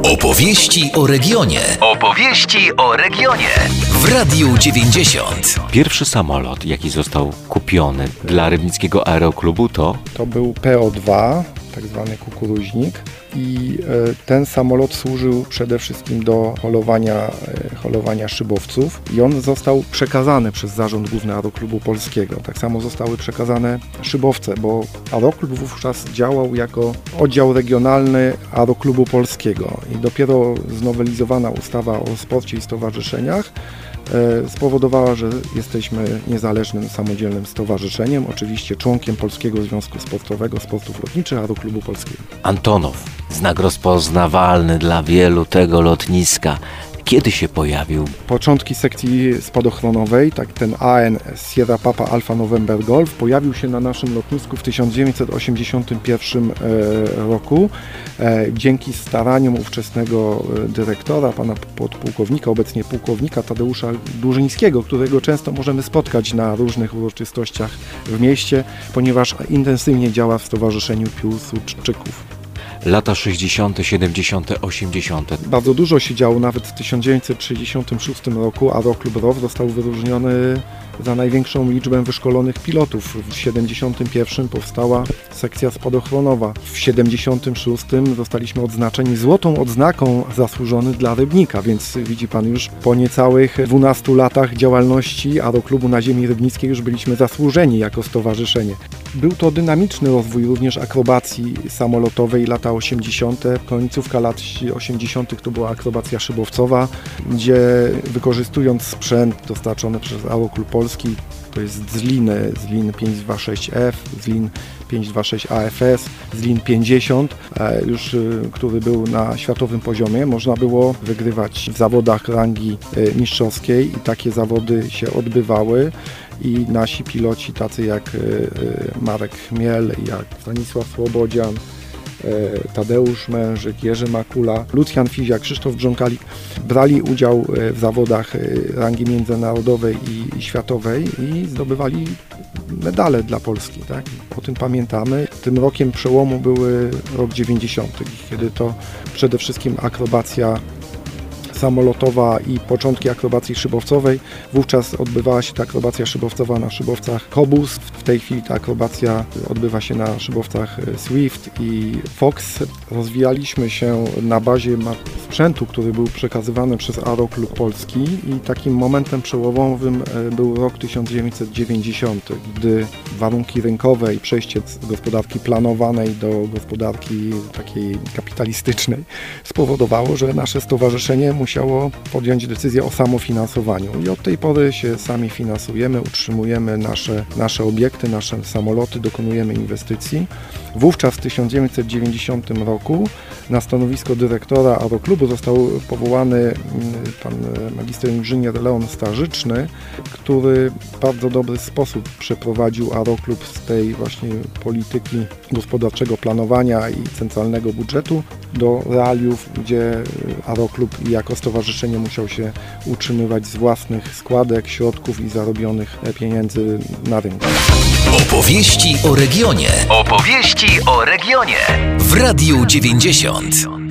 Opowieści o regionie. Opowieści o regionie. W Radiu 90. Pierwszy samolot, jaki został kupiony dla Rybnickiego Aeroklubu to był PO2, tak zwany kukuruźnik. I ten samolot służył przede wszystkim do holowania szybowców i on został przekazany przez Zarząd Główny Aeroklubu Polskiego. Tak samo zostały przekazane szybowce, bo Aeroklub wówczas działał jako oddział regionalny Aeroklubu Polskiego i dopiero znowelizowana ustawa o sporcie i stowarzyszeniach spowodowała, że jesteśmy niezależnym, samodzielnym stowarzyszeniem, oczywiście członkiem Polskiego Związku Sportowego Sportów Lotniczych Aeroklubu Polskiego. Antonow, znak rozpoznawalny dla wielu tego lotniska. Kiedy się pojawił? Początki sekcji spadochronowej, tak ten AN Sierra Papa Alfa November Golf pojawił się na naszym lotnisku w 1981 roku. Dzięki staraniom ówczesnego dyrektora, pana podpułkownika, obecnie pułkownika Tadeusza Dłużyńskiego, którego często możemy spotkać na różnych uroczystościach w mieście, ponieważ intensywnie działa w Stowarzyszeniu Piłsudczyków. Lata 60., 70., 80. Bardzo dużo się działo, nawet w 1966 roku Aeroklub ROW został wyróżniony za największą liczbę wyszkolonych pilotów. W 1971 powstała sekcja spadochronowa. W 1976 zostaliśmy odznaczeni złotą odznaką zasłużony dla Rybnika, więc widzi Pan, już po niecałych 12 latach działalności Aeroklubu na ziemi rybnickiej już byliśmy zasłużeni jako stowarzyszenie. Był to dynamiczny rozwój również akrobacji samolotowej, lata 80., końcówka lat 80. to była akrobacja szybowcowa, gdzie wykorzystując sprzęt dostarczony przez Aeroklub Polski, to jest Zlin 526F, Zlin 526 AFS, Zlin 50, już który był na światowym poziomie, można było wygrywać w zawodach rangi mistrzowskiej i takie zawody się odbywały. I nasi piloci, tacy jak Marek Chmiel, jak Stanisław Słobodzian, Tadeusz Mężyk, Jerzy Makula, Lucjan Fiziak, Krzysztof Brzonkalik brali udział w zawodach rangi międzynarodowej i światowej i zdobywali medale dla Polski. Tak? O tym pamiętamy. Tym rokiem przełomu były rok 90., kiedy to przede wszystkim akrobacja samolotowa i początki akrobacji szybowcowej. Wówczas odbywała się ta akrobacja szybowcowa na szybowcach Kobus. W tej chwili ta akrobacja odbywa się na szybowcach Swift i Fox. Rozwijaliśmy się na bazie sprzętu, który był przekazywany przez Aeroklub Polski i takim momentem przełomowym był rok 1990, gdy warunki rynkowe i przejście z gospodarki planowanej do gospodarki takiej kapitalistycznej spowodowało, że nasze stowarzyszenie musiało podjąć decyzję o samofinansowaniu i od tej pory się sami finansujemy, utrzymujemy nasze obiekty, nasze samoloty, dokonujemy inwestycji. Wówczas w 1990 roku na stanowisko dyrektora Aeroklubu został powołany pan magister inżynier Leon Starzyczny, który w bardzo dobry sposób przeprowadził Aeroklub z tej właśnie polityki gospodarczego planowania i centralnego budżetu do realiów, gdzie Aeroklub jako stowarzyszenie musiał się utrzymywać z własnych składek, środków i zarobionych pieniędzy na rynku. Opowieści o regionie. Opowieści o regionie. W Radiu 90.